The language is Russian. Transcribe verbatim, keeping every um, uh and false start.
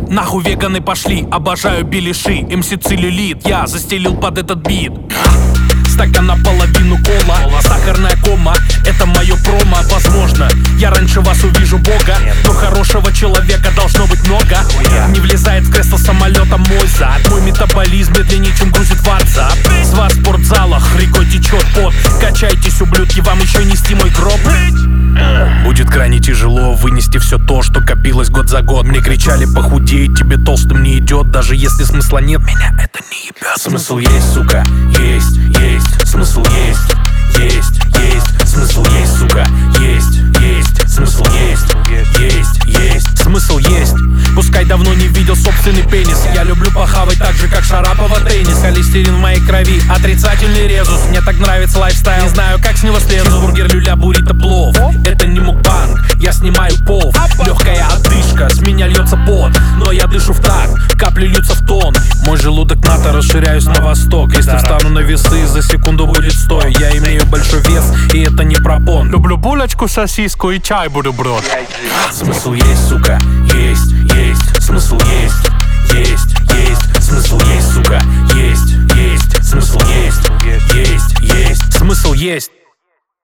Нахуй веганы пошли, обожаю беляши. эм си целлюлит, я застелил под этот бит. Стакан наполовину кола, сахарная кома, это мое промо. Возможно, я раньше вас увижу бога, но хорошего человека должно быть много. Не влезает в кресло самолета мой зад, мой метаболизм медленнее, чем грузит ватсап. С вас в спортзалах рекой течет пот. Качайтесь, ублюдки, вам еще нести мой гроб. Будет крайне тяжело вынести все то, что копилось год за год. Мне кричали: похудей, тебе толстым не идет. Даже если смысла нет, меня это не ебет. Смысл есть, сука, есть, есть. Смысл есть, есть, есть. Смысл есть, сука, есть, есть. Смысл есть, есть, есть. Смысл есть. Пускай давно не видел собственный пенис. Я люблю похавать так же, как Шарапова теннис. Холестерин в моей крови, отрицательный резус. Мне так нравится лайфстайл, не знаю, как с него слезу. Бургер, люля, буррито, плов. Это не мукбанг, я снимаю пол. Легкая отдышка, с меня льется пот. Но я дышу в такт, капли льются в тон. Мой желудок НАТО, расширяюсь на восток. Если встану на весы, за секунду будет стой. Я имею большой вес, и это не пропон. Люблю булочку, сосиску и чай бутерброд. Смысл есть, сука, есть, есть. Смысл есть, есть, есть. Смысл есть, сука, есть, есть. Смысл есть, есть, есть. Смысл есть.